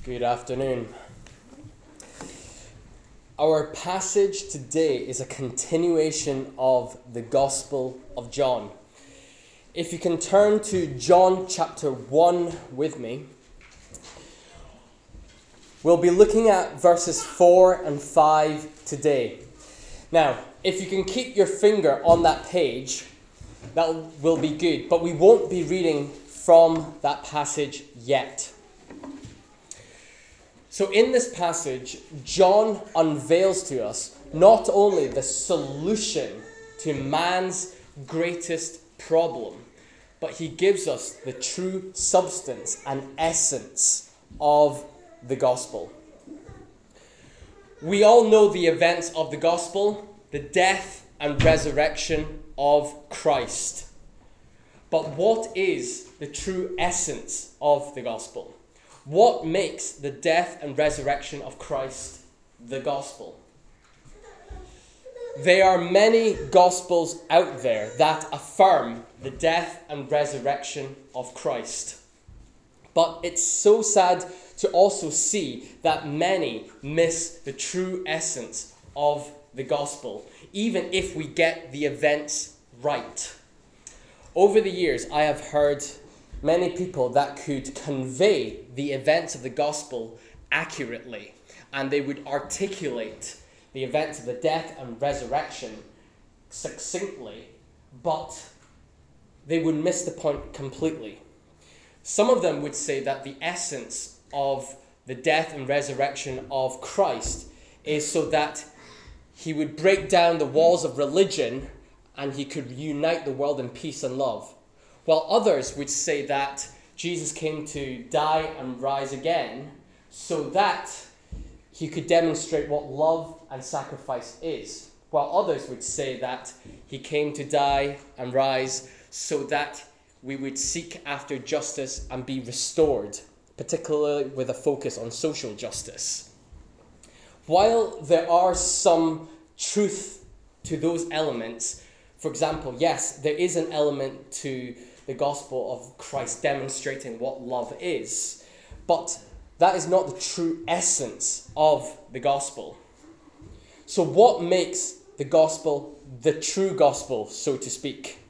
Good afternoon. Our passage today is a continuation of the Gospel of John. If you can turn to John chapter 1 with me, we'll be looking at verses 4 and 5 today. Now, if you can keep your finger on that page, that will be good, but we won't be reading from that passage yet. So in this passage, John unveils to us not only the solution to man's greatest problem, but he gives us the true substance and essence of the gospel. We all know the events of the gospel, the death and resurrection of Christ. But what is the true essence of the gospel? What makes the death and resurrection of Christ the gospel? There are many gospels out there that affirm the death and resurrection of Christ. But it's so sad to also see that many miss the true essence of the gospel, even if we get the events right. Over the years, I have heard many people that could convey the events of the gospel accurately, and they would articulate the events of the death and resurrection succinctly, but they would miss the point completely. Some of them would say that the essence of the death and resurrection of Christ is so that he would break down the walls of religion and he could unite the world in peace and love. While others would say that Jesus came to die and rise again so that he could demonstrate what love and sacrifice is. While others would say that he came to die and rise so that we would seek after justice and be restored, particularly with a focus on social justice. While there are some truth to those elements, for example, yes, there is an element to the gospel of Christ demonstrating what love is, but that is not the true essence of the gospel. So what makes the gospel the true gospel, so to speak?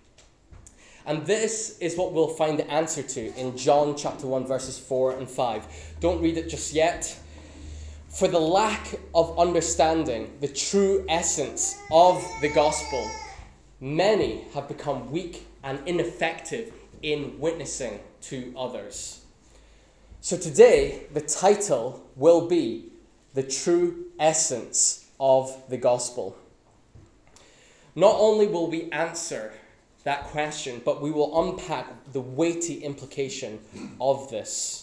And this is what we'll find the answer to in John chapter 1 verses 4 and 5. Don't read it just yet. For the lack of understanding the true essence of the gospel, many have become weak and ineffective in witnessing to others. So today, the title will be The True Essence of the Gospel. Not only will we answer that question, but we will unpack the weighty implication of this.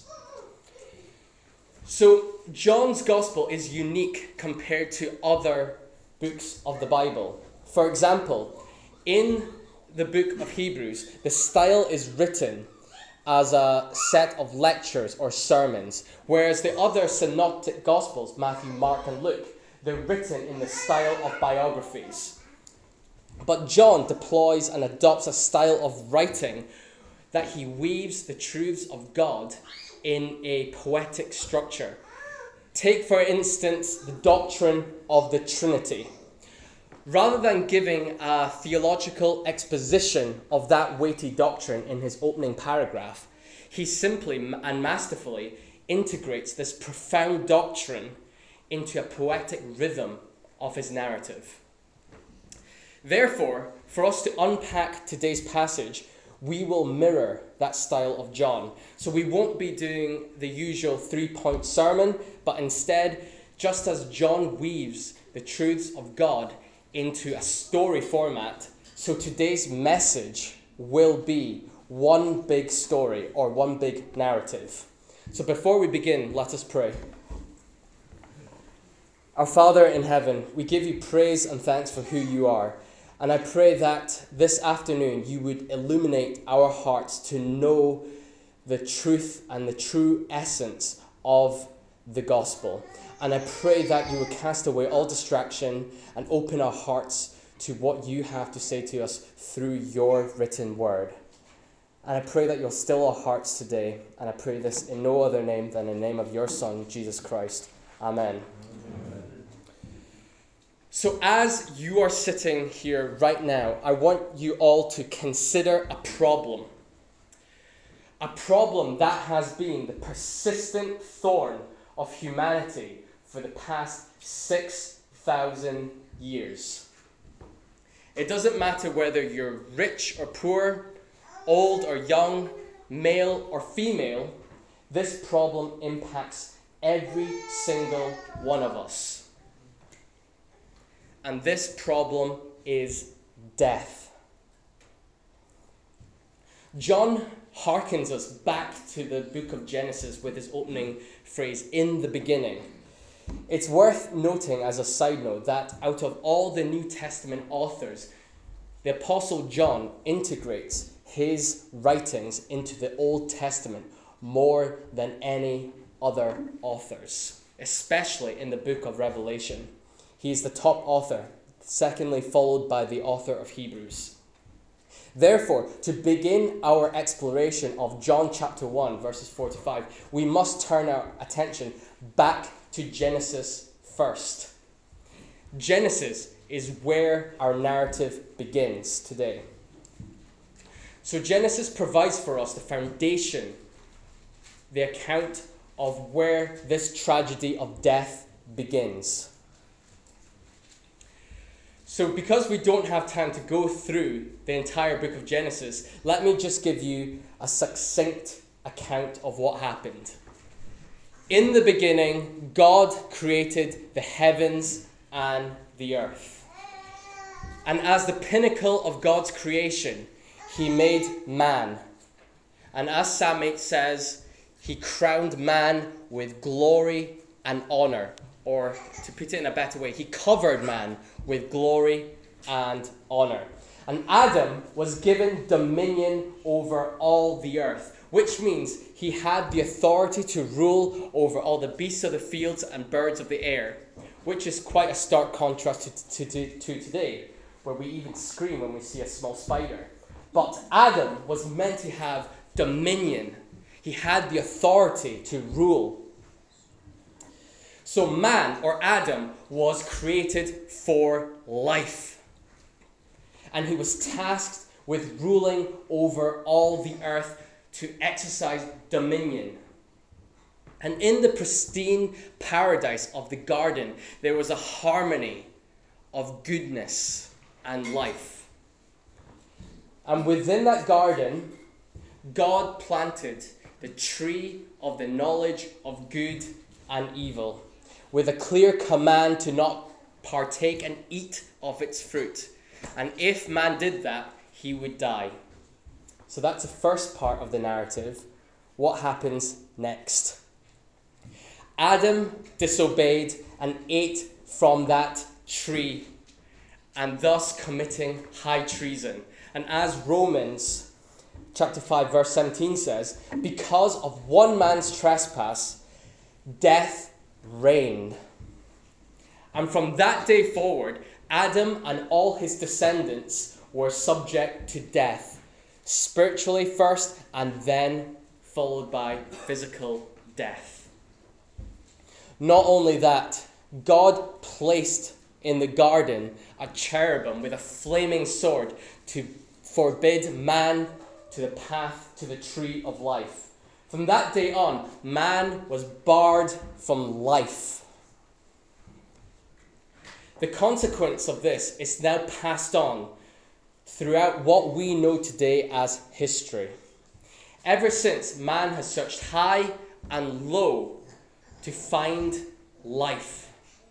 So, John's Gospel is unique compared to other books of the Bible. For example, in the book of Hebrews, the style is written as a set of lectures or sermons, whereas the other synoptic Gospels, Matthew, Mark, and Luke, they're written in the style of biographies. But John deploys and adopts a style of writing that he weaves the truths of God in a poetic structure. Take, for instance, the doctrine of the Trinity. Rather than giving a theological exposition of that weighty doctrine in his opening paragraph, he simply and masterfully integrates this profound doctrine into a poetic rhythm of his narrative. Therefore, for us to unpack today's passage, we will mirror that style of John. So we won't be doing the usual 3-point sermon, but instead, just as John weaves the truths of God into a story format, so today's message will be one big story or one big narrative. So before we begin, let us pray. Our Father in heaven, we give you praise and thanks for who you are. And I pray that this afternoon you would illuminate our hearts to know the truth and the true essence of the gospel. And I pray that you would cast away all distraction and open our hearts to what you have to say to us through your written word. And I pray that you'll still our hearts today. And I pray this in no other name than in the name of your Son, Jesus Christ. Amen. So as you are sitting here right now, I want you all to consider a problem. A problem that has been the persistent thorn of humanity for the past 6,000 years. It doesn't matter whether you're rich or poor, old or young, male or female, this problem impacts every single one of us. And this problem is death. John harkens us back to the book of Genesis with his opening phrase, "in the beginning." It's worth noting as a side note that out of all the New Testament authors, the Apostle John integrates his writings into the Old Testament more than any other authors, especially in the book of Revelation. He is the top author, secondly followed by the author of Hebrews. Therefore, to begin our exploration of John chapter 1, verses 4 to 5, we must turn our attention back to Genesis first. Genesis is where our narrative begins today. So Genesis provides for us the foundation, the account of where this tragedy of death begins. So because we don't have time to go through the entire book of Genesis, let me just give you a succinct account of what happened. In the beginning, God created the heavens and the earth. And as the pinnacle of God's creation, he made man. And as Psalm 8 says, he crowned man with glory and honor. Or to put it in a better way, he covered man with glory and honor. And Adam was given dominion over all the earth, which means he had the authority to rule over all the beasts of the fields and birds of the air, which is quite a stark contrast to today, where we even scream when we see a small spider. But Adam was meant to have dominion. He had the authority to rule. So man, or Adam, was created for life. And he was tasked with ruling over all the earth to exercise dominion. And in the pristine paradise of the garden, there was a harmony of goodness and life. And within that garden, God planted the tree of the knowledge of good and evil, with a clear command to not partake and eat of its fruit. And if man did that, he would die. So that's the first part of the narrative. What happens next? Adam disobeyed and ate from that tree, and thus committing high treason. And as Romans chapter 5 verse 17 says, because of one man's trespass, death reigned. And from that day forward, Adam and all his descendants were subject to death, spiritually first and then followed by physical death. Not only that, God placed in the garden a cherubim with a flaming sword to forbid man to the path to the tree of life. From that day on, man was barred from life. The consequence of this is now passed on throughout what we know today as history. Ever since, man has searched high and low to find life.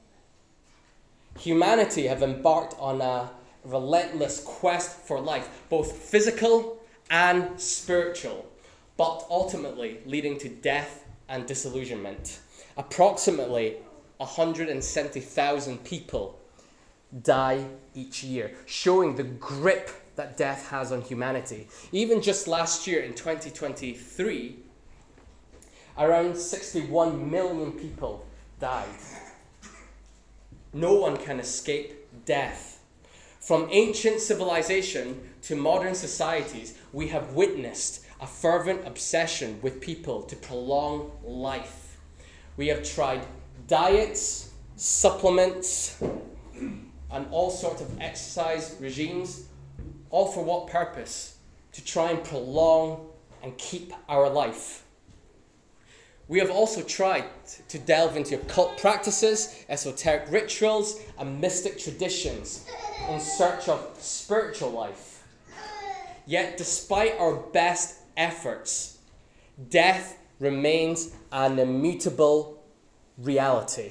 Humanity have embarked on a relentless quest for life, both physical and spiritual, but ultimately leading to death and disillusionment. Approximately 170,000 people die each year, showing the grip that death has on humanity. Even just last year in 2023, around 61 million people died. No one can escape death. From ancient civilization to modern societies, we have witnessed a fervent obsession with people to prolong life. We have tried diets, supplements, and all sorts of exercise regimes, all for what purpose? To try and prolong and keep our life. We have also tried to delve into occult practices, esoteric rituals, and mystic traditions in search of spiritual life. Yet, despite our best efforts, death remains an immutable reality.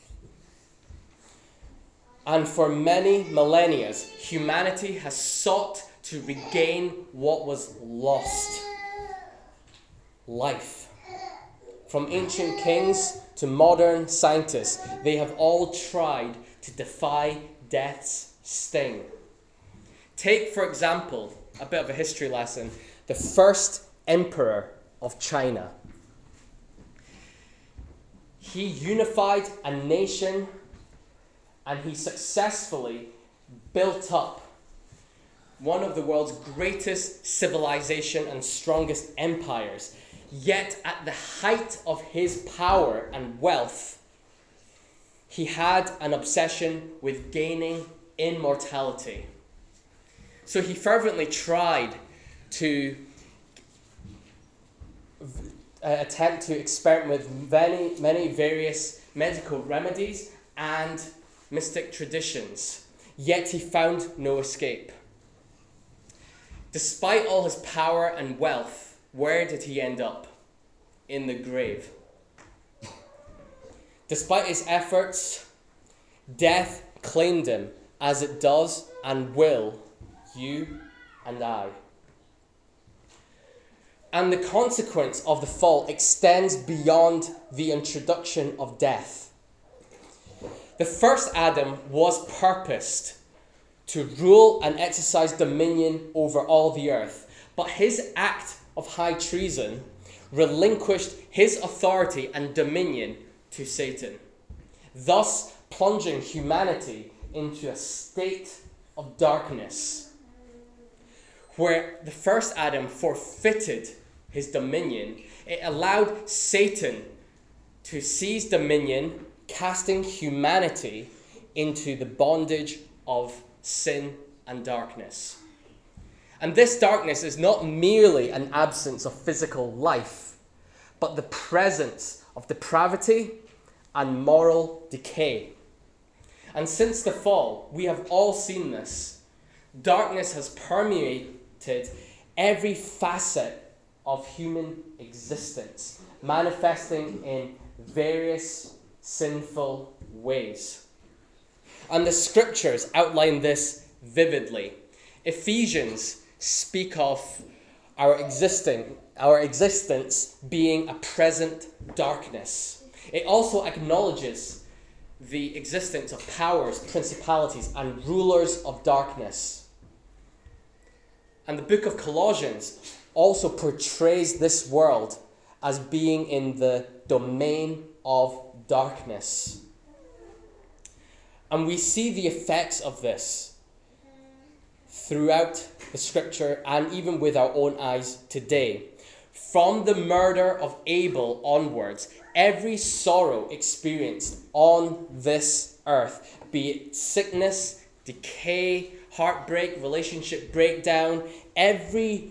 And for many millennia, humanity has sought to regain what was lost: life. From ancient kings to modern scientists, they have all tried to defy death's sting. Take, for example, a bit of a history lesson, the first emperor of China. He unified a nation and he successfully built up one of the world's greatest civilization and strongest empires. Yet at the height of his power and wealth, he had an obsession with gaining immortality. So he fervently tried to attempt to experiment with many various medical remedies and mystic traditions. Yet he found no escape. Despite all his power and wealth, where did he end up? In the grave. Despite his efforts, death claimed him, as it does and will you and I. And the consequence of the fall extends beyond the introduction of death. The first Adam was purposed to rule and exercise dominion over all the earth, but his act of high treason relinquished his authority and dominion to Satan, thus plunging humanity into a state of darkness, where the first Adam forfeited his dominion. It allowed Satan to seize dominion, casting humanity into the bondage of sin and darkness. And this darkness is not merely an absence of physical life, but the presence of depravity and moral decay. And since the fall, we have all seen this. Darkness has permeated every facet of human existence, manifesting in various sinful ways. And the scriptures outline this vividly. Ephesians speak of our existence being a present darkness. It also acknowledges the existence of powers, principalities, and rulers of darkness. And the book of Colossians also portrays this world as being in the domain of darkness. And we see the effects of this throughout the scripture and even with our own eyes today. From the murder of Abel onwards, every sorrow experienced on this earth, be it sickness, decay, heartbreak, relationship breakdown, every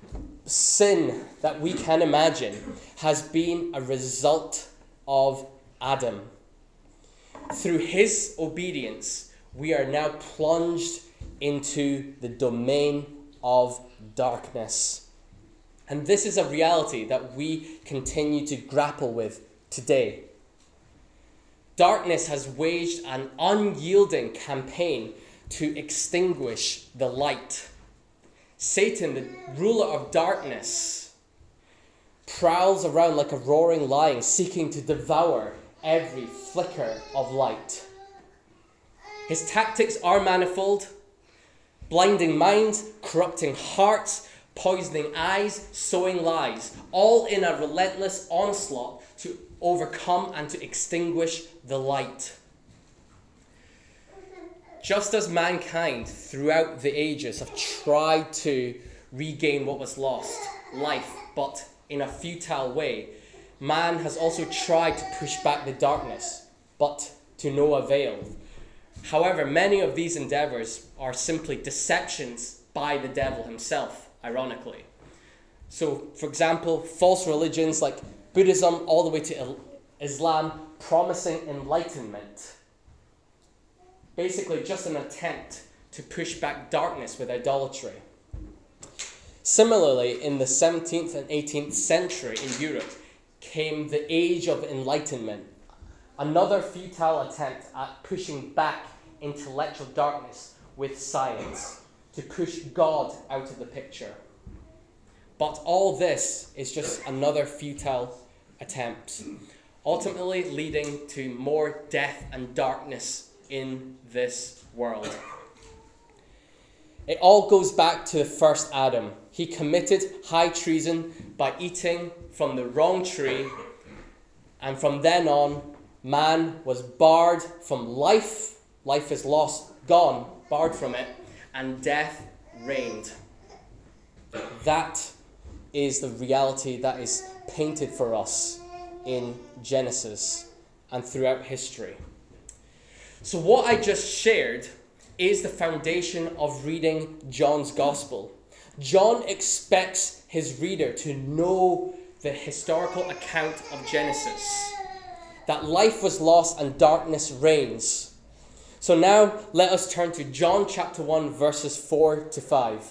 sin that we can imagine has been a result of Adam. Through his obedience, we are now plunged into the domain of darkness. And this is a reality that we continue to grapple with today. Darkness has waged an unyielding campaign to extinguish the light. Satan, the ruler of darkness, prowls around like a roaring lion, seeking to devour every flicker of light. His tactics are manifold: blinding minds, corrupting hearts, poisoning eyes, sowing lies, all in a relentless onslaught to overcome and to extinguish the light. just as mankind throughout the ages have tried to regain what was lost, life, but in a futile way, man has also tried to push back the darkness, but to no avail. However, many of these endeavors are simply deceptions by the devil himself, ironically. So, for example, false religions like Buddhism all the way to Islam promising enlightenment. Basically, just an attempt to push back darkness with idolatry. Similarly, in the 17th and 18th century in Europe came the Age of Enlightenment, another futile attempt at pushing back intellectual darkness with science, to push God out of the picture. But all this is just another futile attempt, ultimately leading to more death and darkness in this world. It all goes back to the first Adam. He committed high treason by eating from the wrong tree, and from then on, man was barred from life. Life is lost, gone, barred from it, and death reigned. That is the reality that is painted for us in Genesis and throughout history. So what I just shared is the foundation of reading John's Gospel. John expects his reader to know the historical account of Genesis, that life was lost and darkness reigns. So now let us turn to John chapter 1 verses 4 to 5.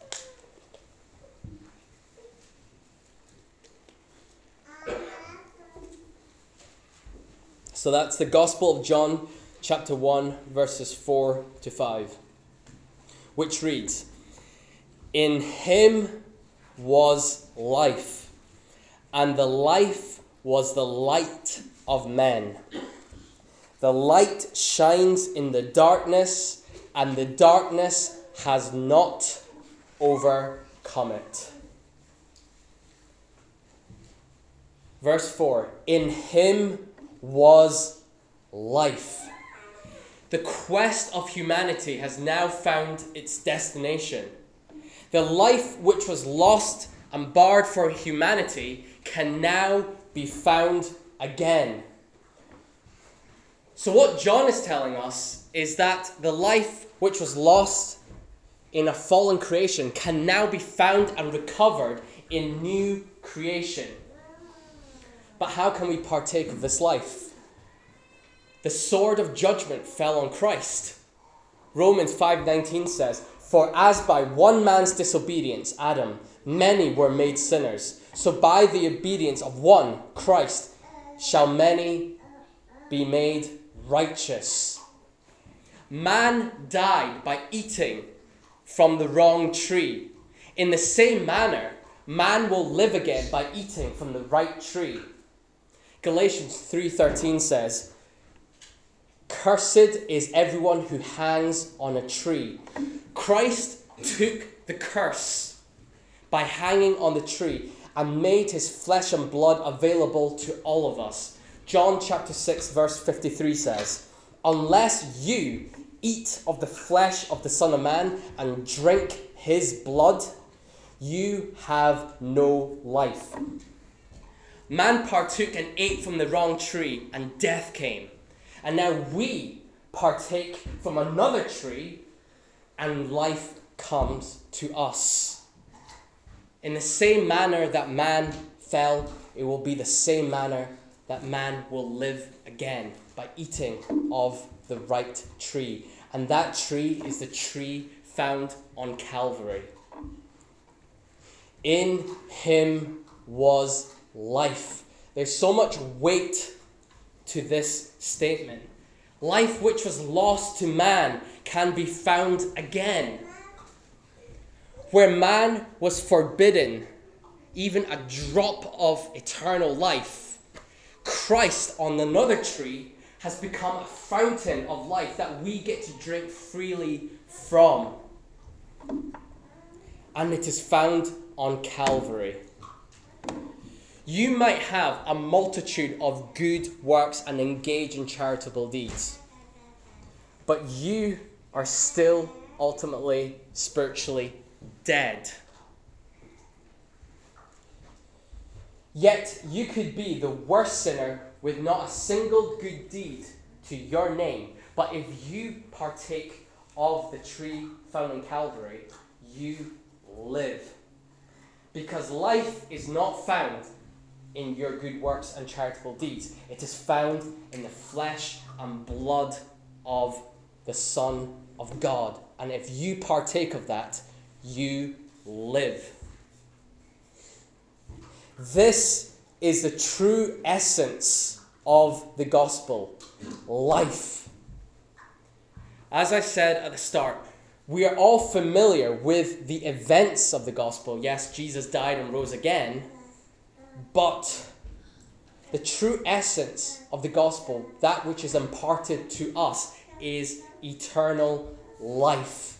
So that's the Gospel of John chapter 1 verses 4 to 5, which reads, "In him was life, and the life was the light of men. The light shines in the darkness, and the darkness has not overcome it." Verse 4, "In him was life." The quest of humanity has now found its destination. The life which was lost and barred for humanity can now be found again. So what John is telling us is that the life which was lost in a fallen creation can now be found and recovered in new creation. But how can we partake of this life? The sword of judgment fell on Christ. Romans 5:19 says, "For as by one man's disobedience, Adam, many were made sinners, so by the obedience of one, Christ, shall many be made righteous." Man died by eating from the wrong tree. In the same manner, man will live again by eating from the right tree. Galatians 3:13 says, "Cursed is everyone who hangs on a tree." Christ took the curse by hanging on the tree and made his flesh and blood available to all of us. John chapter 6 verse 53 says, "Unless you eat of the flesh of the Son of Man and drink his blood, you have no life." Man partook and ate from the wrong tree, and death came. And now we partake from another tree, and life comes to us. In the same manner that man fell, it will be the same manner that man will live again, by eating of the right tree. And that tree is the tree found on Calvary. In him was life. There's so much weight to this statement. Life which was lost to man can be found again. Where man was forbidden even a drop of eternal life, Christ on another tree has become a fountain of life that we get to drink freely from. And it is found on Calvary. You might have a multitude of good works and engage in charitable deeds, but you are still ultimately spiritually dead. Yet you could be the worst sinner with not a single good deed to your name, but if you partake of the tree found in Calvary, you live. Because life is not found in your good works and charitable deeds. It is found in the flesh and blood of the Son of God. And if you partake of that, you live. This is the true essence of the gospel. Life. As I said at the start, we are all familiar with the events of the gospel. Yes, Jesus died and rose again. But the true essence of the gospel, that which is imparted to us, is eternal life.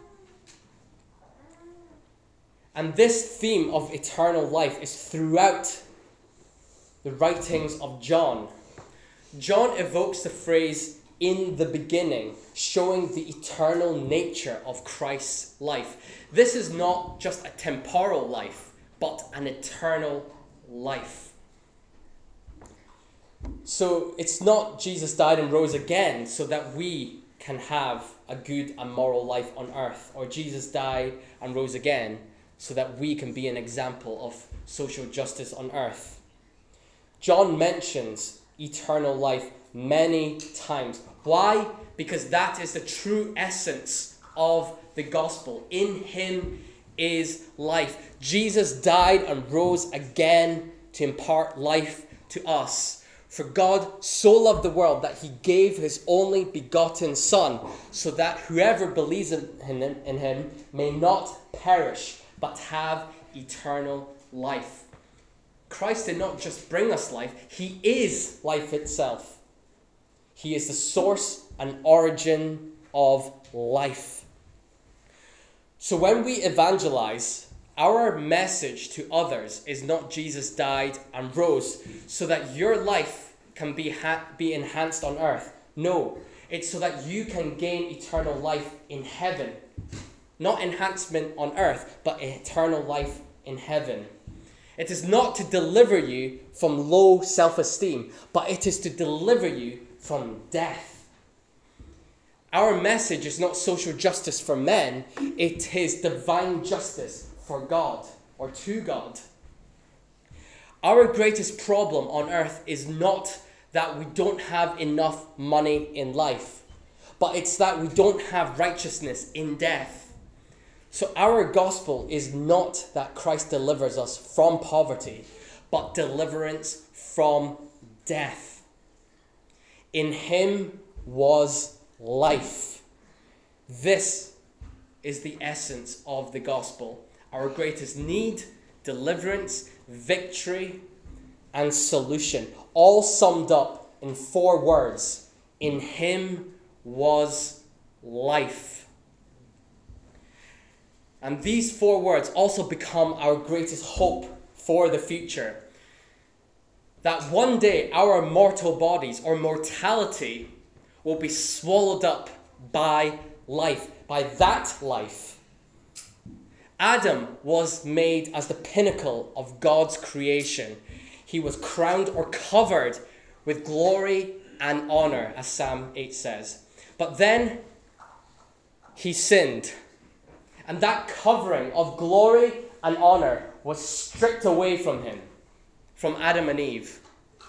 And this theme of eternal life is throughout the writings of John. John evokes the phrase, "in the beginning," showing the eternal nature of Christ's life. This is not just a temporal life, but an eternal life. So it's not Jesus died and rose again so that we can have a good and moral life on earth, or Jesus died and rose again so that we can be an example of social justice on earth. John mentions eternal life many times. Why? Because that is the true essence of the gospel. In him is life. Jesus died and rose again to impart life to us. For God so loved the world that he gave his only begotten Son, so that whoever believes in him may not perish, but have eternal life. Christ did not just bring us life, he is life itself. He is the source and origin of life. So when we evangelize, our message to others is not Jesus died and rose so that your life can be enhanced on earth. No, it's so that you can gain eternal life in heaven. Not enhancement on earth, but eternal life in heaven. It is not to deliver you from low self-esteem, but it is to deliver you from death. Our message is not social justice for men, it is divine justice for God, or to God. Our greatest problem on earth is not that we don't have enough money in life, but it's that we don't have righteousness in death. So our gospel is not that Christ delivers us from poverty, but deliverance from death. In him was life. This is the essence of the gospel. Our greatest need, deliverance, victory, and solution. All summed up in 4 words. In him was life. And these 4 words also become our greatest hope for the future. That one day our mortal bodies, or mortality, will be swallowed up by life, by that life. Adam was made as the pinnacle of God's creation. He was crowned or covered with glory and honor, as Psalm 8 says. But then he sinned. And that covering of glory and honor was stripped away from him, from Adam and Eve.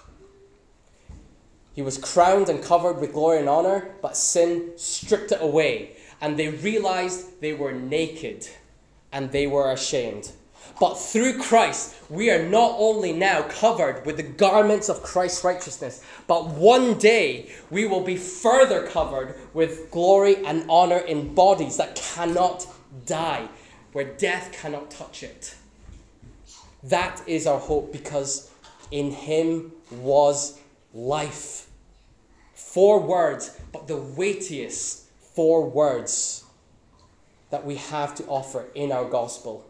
He was crowned and covered with glory and honor, but sin stripped it away. And they realized they were naked and they were ashamed. But through Christ, we are not only now covered with the garments of Christ's righteousness, but one day we will be further covered with glory and honor in bodies that cannot die, where death cannot touch it. That is our hope, because in him was life. 4 words, but the weightiest 4 words that we have to offer in our gospel.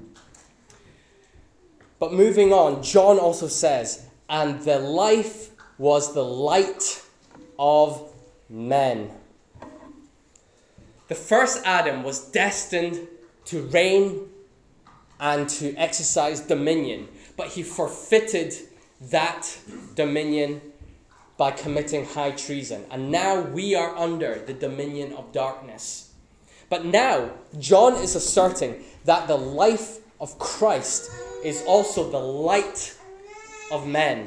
But moving on, John also says, and the life was the light of men. The first Adam was destined to reign and to exercise dominion, but he forfeited that dominion by committing high treason. And now we are under the dominion of darkness. But now, John is asserting that the life of Christ is also the light of men.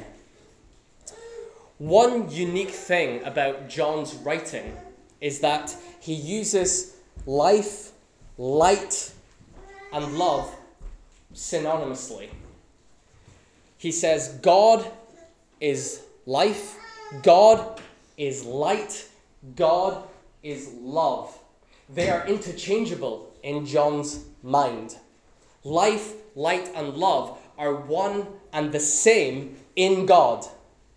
One unique thing about John's writing is that he uses life, light, and love synonymously. He says God is life, God is light, God is love. They are interchangeable in John's mind. Life, light, and love are one and the same in God.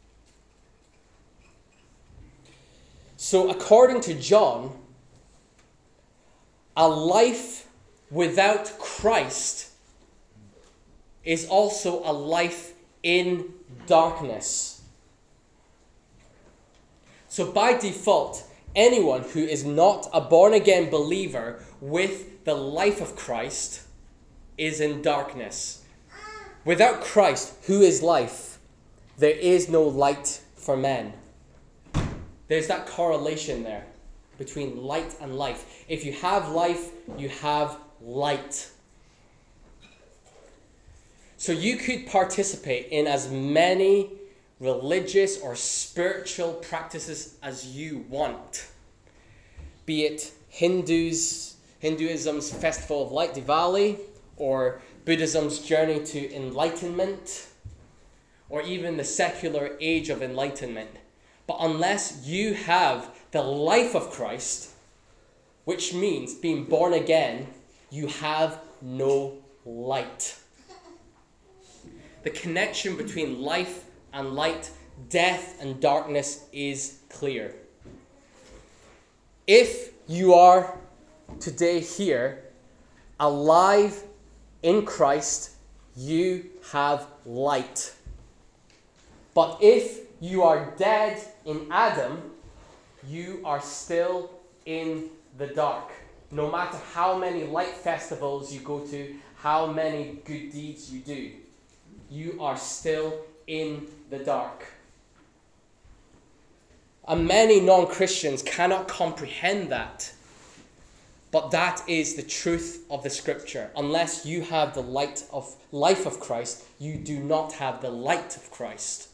So according to John, a life without Christ is also a life in darkness. So by default, anyone who is not a born-again believer with the life of Christ is in darkness. Without Christ, who is life, there is no light for men. There's that correlation there between light and life. If you have life, you have light. So you could participate in as many religious or spiritual practices as you want. Be it Hinduism's Festival of Light, Diwali, or Buddhism's journey to enlightenment, or even the secular age of enlightenment. But unless you have the life of Christ, which means being born again, you have no light. The connection between life and light, death and darkness is clear. If you are today here, alive in Christ, you have light. But if you are dead in Adam, you are still in the dark. No matter how many light festivals you go to, how many good deeds you do, you are still in the dark. And many non-Christians cannot comprehend that. But that is the truth of the scripture. Unless you have the light of life of Christ, you do not have the light of Christ.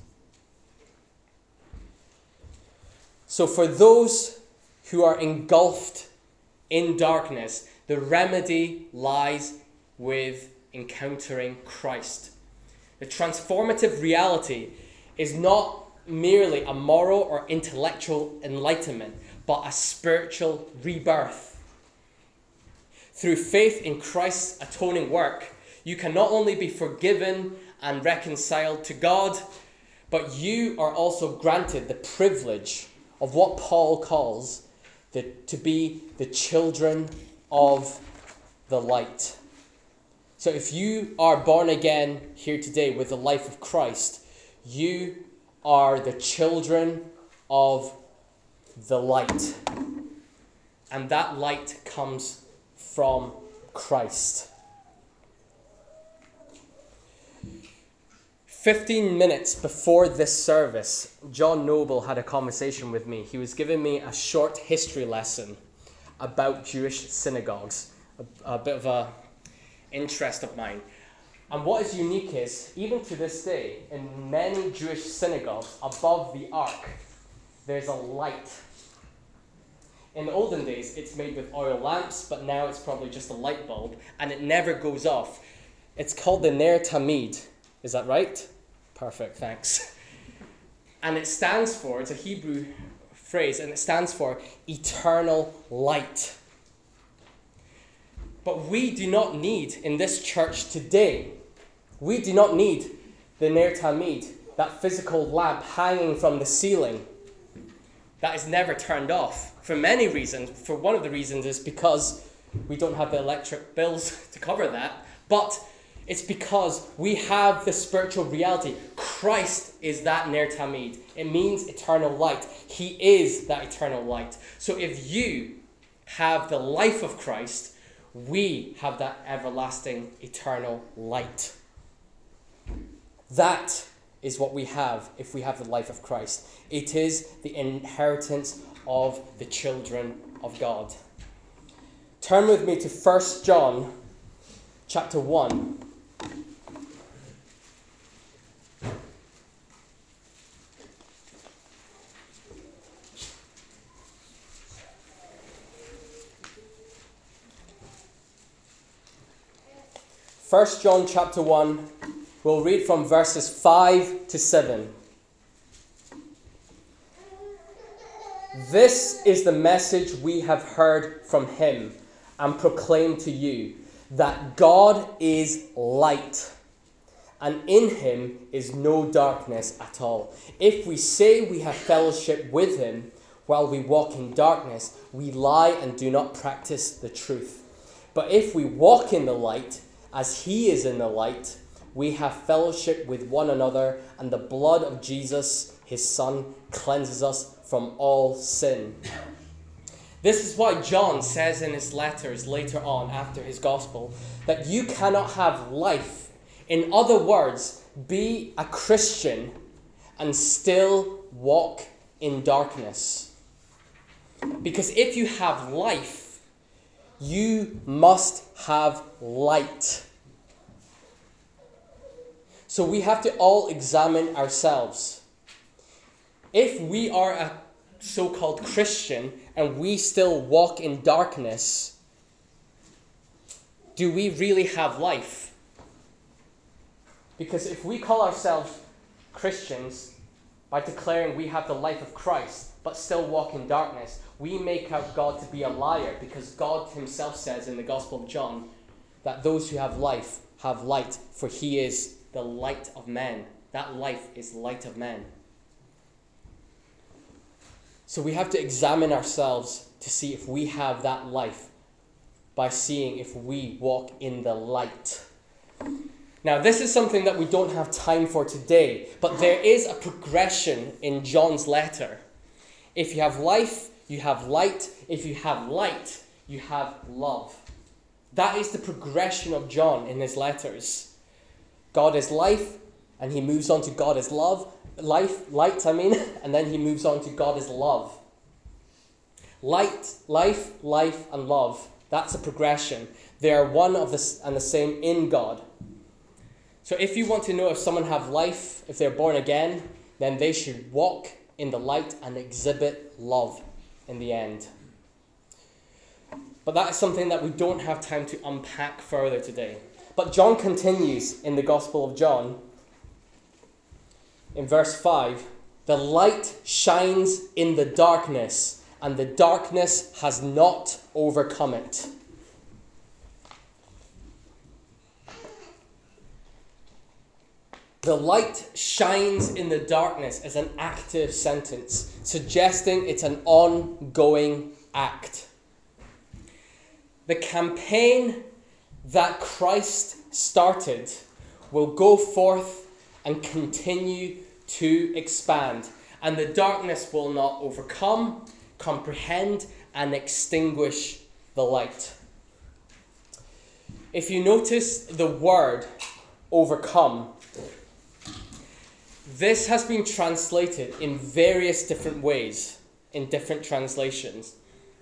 So for those who are engulfed in darkness, the remedy lies with encountering Christ. The transformative reality is not merely a moral or intellectual enlightenment, but a spiritual rebirth. Through faith in Christ's atoning work, you can not only be forgiven and reconciled to God, but you are also granted the privilege of what Paul calls to be the children of the light. So if you are born again here today with the life of Christ, you are the children of the light. And that light comes from Christ. 15 minutes before this service, John Noble had a conversation with me. He was giving me a short history lesson about Jewish synagogues, a bit of an interest of mine. And what is unique is, even to this day, in many Jewish synagogues, above the ark, there's a light. In the olden days, it's made with oil lamps, but now it's probably just a light bulb, and it never goes off. It's called the Ner Tamid. Is that right? Perfect, thanks. And it stands for, it's a Hebrew phrase, and it stands for eternal light. But we do not need, in this church today, we do not need the Ner Tamid, that physical lamp hanging from the ceiling that is never turned off for many reasons. For one of the reasons is because we don't have the electric bills to cover that, but it's because we have the spiritual reality. Christ is that Ner Tamid. It means eternal light. He is that eternal light. So if you have the life of Christ, we have that everlasting, eternal light. That is what we have if we have the life of Christ. It is the inheritance of the children of God. Turn with me to 1 John chapter 1. First John chapter 1, we'll read from verses 5 to 7. This is the message we have heard from him and proclaim to you, that God is light, and in him is no darkness at all. If we say we have fellowship with him while we walk in darkness, we lie and do not practice the truth. But if we walk in the light, as he is in the light, we have fellowship with one another, and the blood of Jesus, his Son, cleanses us from all sin. This is why John says in his letters later on, after his gospel, that you cannot have life. In other words, be a Christian and still walk in darkness. Because if you have life, you must have light. So we have to all examine ourselves. If we are a so-called Christian and we still walk in darkness, do we really have life? Because if we call ourselves Christians by declaring we have the life of Christ but still walk in darkness, we make out God to be a liar, because God himself says in the Gospel of John that those who have life have light, for he is the light of men. That life is light of men. So we have to examine ourselves to see if we have that life by seeing if we walk in the light. Now, this is something that we don't have time for today, but there is a progression in John's letter. If you have life, you have light. If you have light, you have love. That is the progression of John in his letters. God is life, and he moves on to God is love. Light, and then he moves on to God is love. Light, life, and love. That's a progression. They are one of the and the same in God. So if you want to know if someone have life, if they're born again, then they should walk in the light and exhibit love in the end. But that is something that we don't have time to unpack further today. But John continues in the Gospel of John. In verse 5, the light shines in the darkness, and the darkness has not overcome it. The light shines in the darkness is an active sentence, suggesting it's an ongoing act. The campaign that Christ started will go forth and continue to expand, and the darkness will not overcome, comprehend, and extinguish the light. If you notice the word overcome, this has been translated in various different ways in different translations.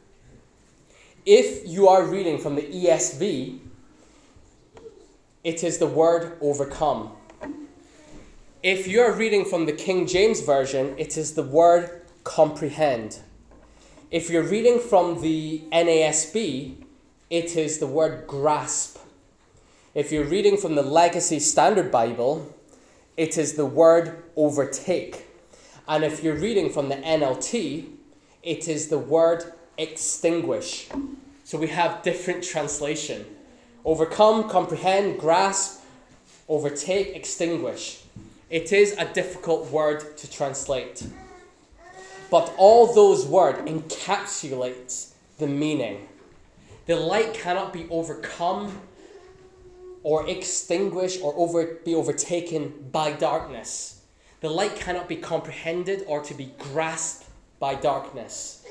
If you are reading from the ESV, it is the word overcome. If you are reading from the King James Version, it is the word comprehend. If you're reading from the NASB, it is the word grasp. If you're reading from the Legacy Standard Bible, it is the word overtake. And if you're reading from the NLT, it is the word extinguish. So we have different translation. Overcome, comprehend, grasp, overtake, extinguish. It is a difficult word to translate. But all those words encapsulate the meaning. The light cannot be overcome or extinguished or be overtaken by darkness. The light cannot be comprehended or to be grasped by darkness.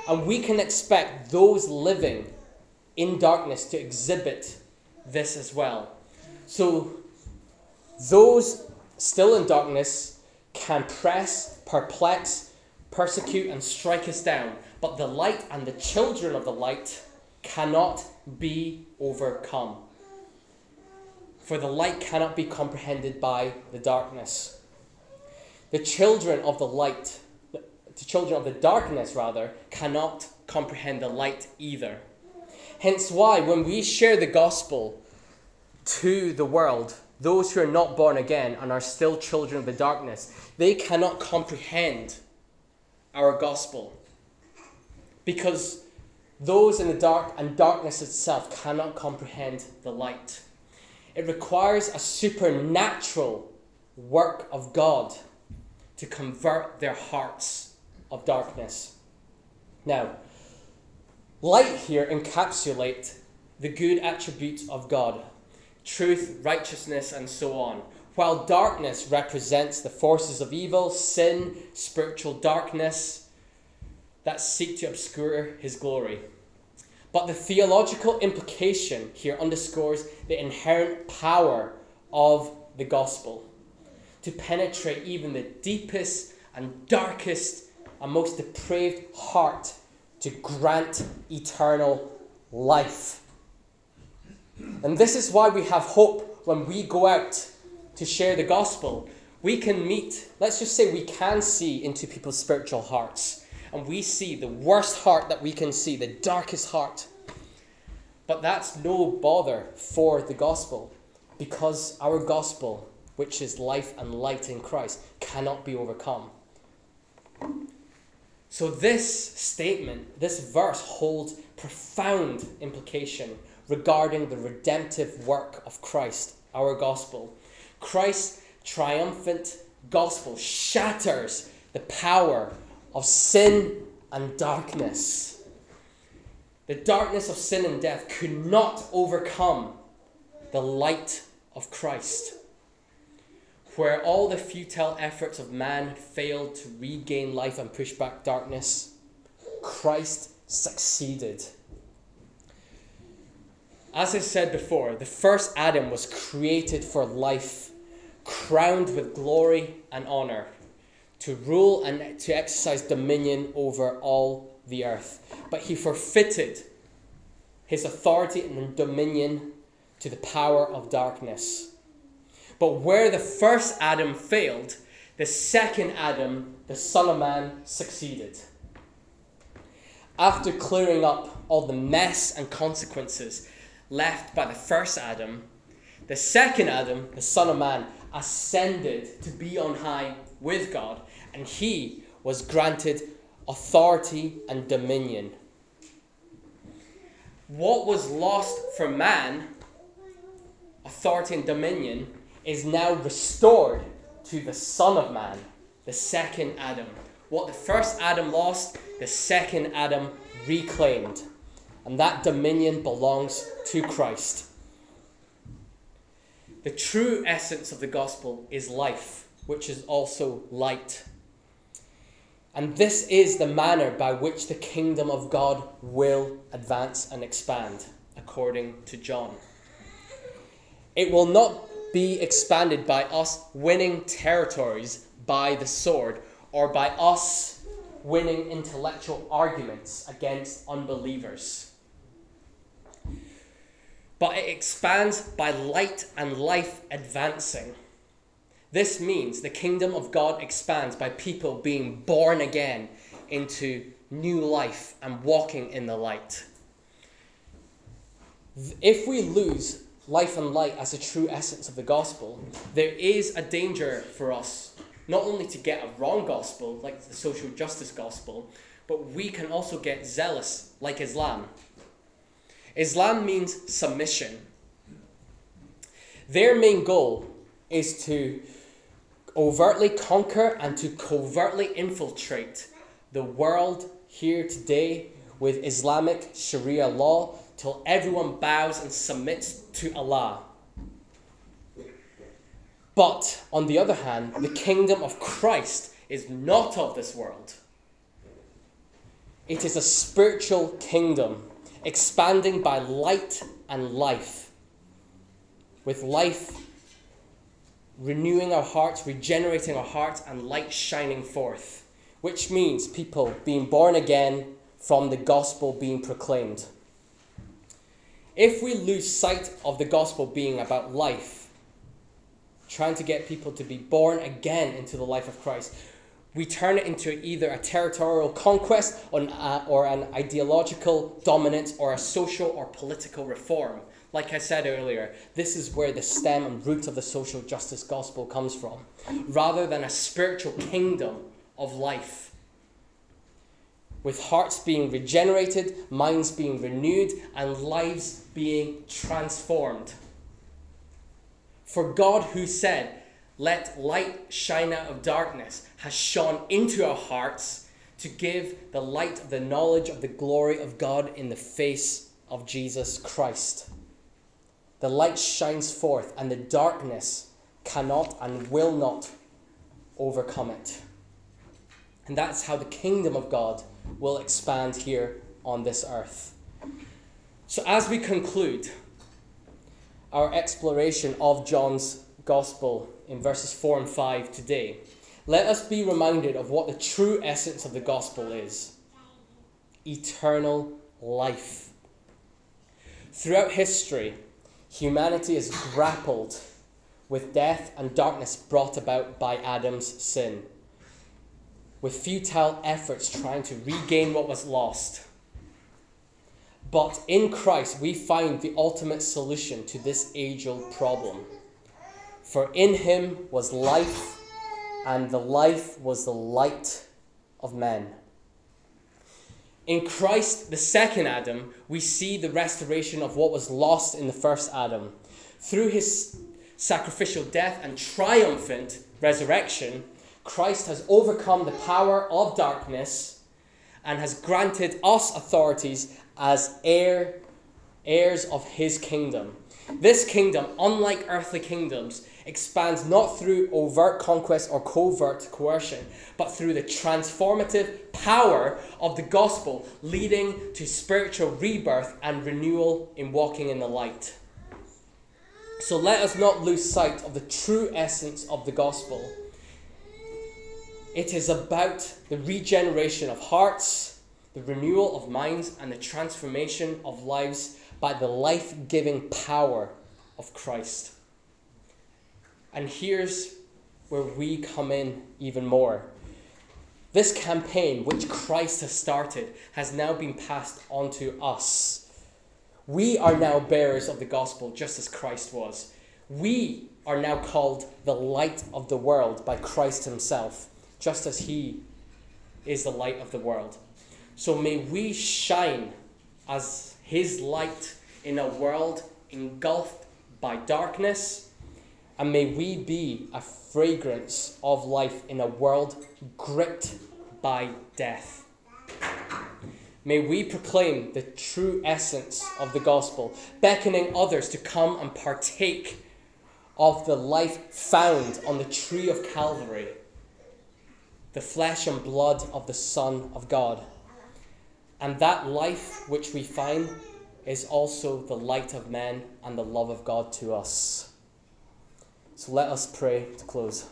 And we can expect those living in darkness to exhibit this as well. So those still in darkness can press, perplex, persecute, and strike us down. But the light and the children of the light cannot be overcome. For the light cannot be comprehended by the darkness. The children of the light, the children of the darkness rather, cannot comprehend the light either. Hence why when we share the gospel to the world, those who are not born again and are still children of the darkness, they cannot comprehend our gospel. Because those in the dark and darkness itself cannot comprehend the light. It requires a supernatural work of God to convert their hearts of darkness. Now, light here encapsulates the good attributes of God: truth, righteousness, and so on. While darkness represents the forces of evil, sin, spiritual darkness that seek to obscure his glory. But the theological implication here underscores the inherent power of the gospel to penetrate even the deepest and darkest and most depraved heart, to grant eternal life. And this is why we have hope when we go out to share the gospel. We can meet, let's just say we can see into people's spiritual hearts, and we see the worst heart that we can see, the darkest heart. But that's no bother for the gospel, because our gospel, which is life and light in Christ, cannot be overcome. So this statement, this verse, holds profound implication regarding the redemptive work of Christ, our gospel. Christ's triumphant gospel shatters the power of sin and darkness. The darkness of sin and death could not overcome the light of Christ. Where all the futile efforts of man failed to regain life and push back darkness, Christ succeeded. As I said before, the first Adam was created for life, crowned with glory and honor, to rule and to exercise dominion over all the earth. But he forfeited his authority and dominion to the power of darkness. But where the first Adam failed, the second Adam, the Son of Man, succeeded. After clearing up all the mess and consequences left by the first Adam, the second Adam, the Son of Man, ascended to be on high with God, and he was granted authority and dominion. What was lost for man, authority and dominion, is now restored to the Son of Man, the second Adam. What the first Adam lost, the second Adam reclaimed. And that dominion belongs to Christ. The true essence of the gospel is life, which is also light. And this is the manner by which the kingdom of God will advance and expand, according to John. It will not be expanded by us winning territories by the sword, or by us winning intellectual arguments against unbelievers. But it expands by light and life advancing. This means the kingdom of God expands by people being born again into new life and walking in the light. If we lose life and light as a true essence of the gospel, there is a danger for us not only to get a wrong gospel, like the social justice gospel, but we can also get zealous, like Islam. Islam means submission. Their main goal is to overtly conquer and to covertly infiltrate the world here today with Islamic Sharia law till everyone bows and submits to Allah. But, on the other hand, the kingdom of Christ is not of this world. It is a spiritual kingdom, expanding by light and life, with life renewing our hearts, regenerating our hearts, and light shining forth, which means people being born again from the gospel being proclaimed. If we lose sight of the gospel being about life, trying to get people to be born again into the life of Christ, we turn it into either a territorial conquest or an ideological dominance or a social or political reform. Like I said earlier, this is where the stem and root of the social justice gospel comes from, rather than a spiritual kingdom of life, with hearts being regenerated, minds being renewed, and lives being transformed. For God, who said, "Let light shine out of darkness," has shone into our hearts to give the light of the knowledge of the glory of God in the face of Jesus Christ. The light shines forth, and the darkness cannot and will not overcome it. And that's how the kingdom of God will expand here on this earth. So as we conclude our exploration of John's Gospel in verses 4 and 5 today, let us be reminded of what the true essence of the Gospel is: eternal life. Throughout history, humanity has grappled with death and darkness brought about by Adam's sin, with futile efforts trying to regain what was lost. But in Christ, we find the ultimate solution to this age-old problem. For in him was life, and the life was the light of men. In Christ, the second Adam, we see the restoration of what was lost in the first Adam. Through his sacrificial death and triumphant resurrection, Christ has overcome the power of darkness and has granted us authorities as heirs of his kingdom. This kingdom, unlike earthly kingdoms, expands not through overt conquest or covert coercion, but through the transformative power of the gospel, leading to spiritual rebirth and renewal in walking in the light. So let us not lose sight of the true essence of the gospel. It is about the regeneration of hearts, the renewal of minds, and the transformation of lives by the life-giving power of Christ. And here's where we come in even more. This campaign, which Christ has started, has now been passed on to us. We are now bearers of the gospel, just as Christ was. We are now called the light of the world by Christ himself, just as he is the light of the world. So may we shine as his light in a world engulfed by darkness, and may we be a fragrance of life in a world gripped by death. May we proclaim the true essence of the gospel, beckoning others to come and partake of the life found on the tree of Calvary, the flesh and blood of the Son of God. And that life which we find is also the light of men and the love of God to us. So let us pray to close.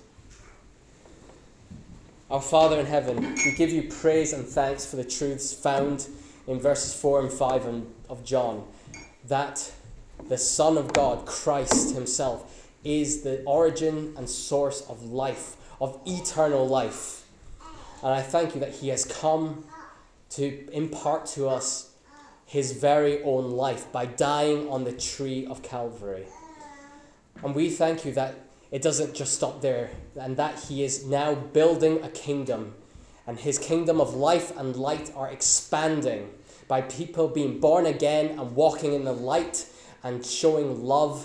Our Father in heaven, we give you praise and thanks for the truths found in verses 4 and 5 of John, that the Son of God, Christ himself, is the origin and source of life, of eternal life. And I thank you that he has come to impart to us his very own life by dying on the tree of Calvary. And we thank you that it doesn't just stop there, and that he is now building a kingdom, and his kingdom of life and light are expanding by people being born again and walking in the light and showing love,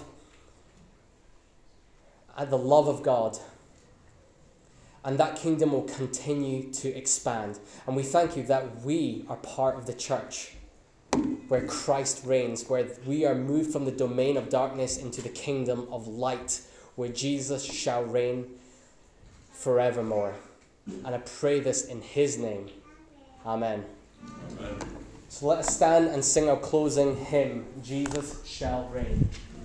and the love of God. And that kingdom will continue to expand. And we thank you that we are part of the church where Christ reigns, where we are moved from the domain of darkness into the kingdom of light, where Jesus shall reign forevermore. And I pray this in his name. Amen. So let us stand and sing our closing hymn, Jesus Shall Reign.